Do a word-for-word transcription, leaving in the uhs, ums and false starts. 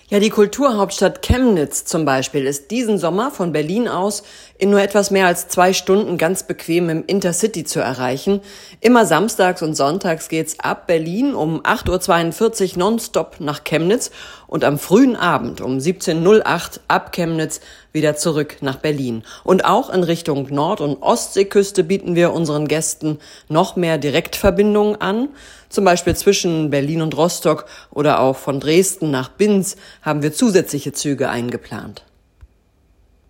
Ja, die Kulturhauptstadt Chemnitz zum Beispiel ist diesen Sommer von Berlin aus in nur etwas mehr als zwei Stunden ganz bequem im Intercity zu erreichen. Immer samstags und sonntags geht's ab Berlin um acht Uhr zweiundvierzig nonstop nach Chemnitz und am frühen Abend um siebzehn Uhr null acht ab Chemnitz wieder zurück nach Berlin. Und auch in Richtung Nord- und Ostseeküste bieten wir unseren Gästen noch mehr Direktverbindungen an. Zum Beispiel zwischen Berlin und Rostock oder auch von Dresden nach Binz haben wir zusätzliche Züge eingeplant.